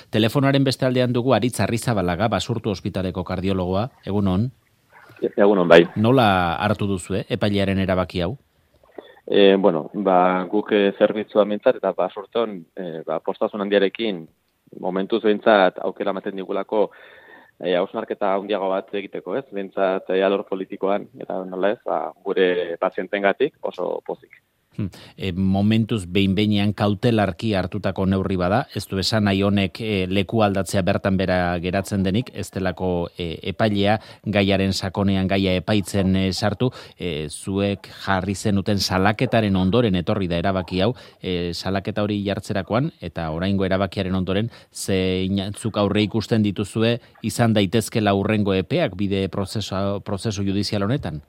Telefonoaren beste aldean dugu Aritz Arrizabalaga, Basurtu ospitaleko kardiologoa, egunon. Egunon, bai. Nola hartu duzu, epailearen erabaki hau? Guk zerbitzua mintzat eta Basurton postasun handiarekin momentuz behintzat aukera ematen digulako hausnarketa handiago bat egiteko, ez? Behintzat alor politikoan, eta nola ez, gure pazientengatik oso pozik. Momentuz behin-behinean kautelarki hartutako neurri bada, ez du esan nahi honek leku aldatzea bertan bera geratzen denik, ez delako epailea gaiaren sakonean gaia epaitzen sartu, zuek jarri zenuten salaketaren ondoren etorri da erabaki hau, salaketa hori jartzerakoan, eta oraingo erabakiaren ondoren, zeintzuk aurre ikusten dituzue izan daitezkela hurrengo epeak bide prozesu judizial honetan?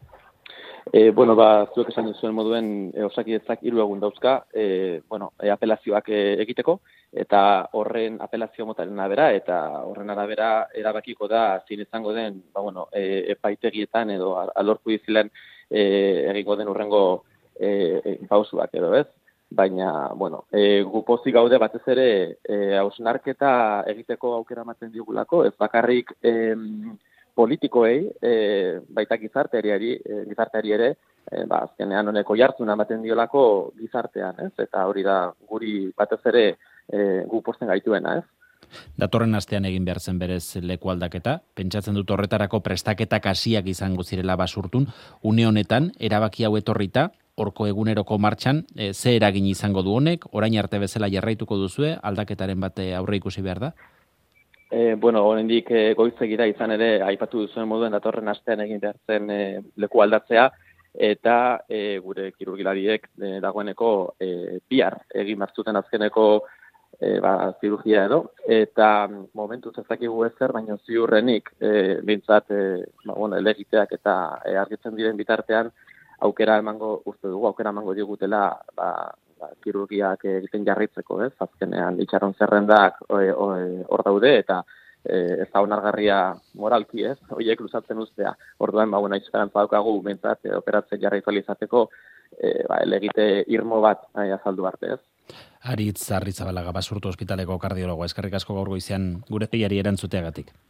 Zuek esan duzuen moduen Osakidetzak 3 egun dauzka, apelazioak egiteko, eta horren apelazio motaren arabera, eta horren arabera erabakiko da zin izango den, epaitegietan edo alor judizialean egingo den hurrengo pausuak edo ez. Baina, gu pozik gaude batez ere hausnarketa egiteko aukera ematen digulako, ez bakarrik politikoei, baita gizarteari ere, azkenean honeko jartzuna ematen diolako gizartean, ez? Eta hori da guri batez ere gu posten gaituena, ez? Datorren astean egin behar zen berez leku aldaketa, pentsatzen dut horretarako prestaketak hasiak izango zirela Basurtun, une honetan, erabaki hau etorrita, horko eguneroko martxan, ze eragin izango du honek, orain arte bezala jarraituko duzue, aldaketaren bat aurre ikusi behar da? Oraindik goizegira izan ere, aipatu duzuen moduen datorren astean egin behar zen leku aldatzea, eta gure kirurgilariek dagoeneko bihar egin martzuten azkeneko zirurgia edo, eta momentuz ez dakigu ezer, baina ziurrenik bintzat elegiteak eta argitzen diren bitartean aukera emango digutela kirurgiak egiten jarraitzeko, ez? Azkenean itxaron zerrendak hor daude eta ez da onargarria moralki, ez? Horiek luzatzen ustea. Orduan, esperantza daukagu bintzat operatzen jarraitu izateko elegite irmo bat azaldu arte, ez? Aritz Arrizabalaga, Basurtu ospitaleko kardiologoa, eskerrik asko gaur goizean gure peiari erantzuteagatik.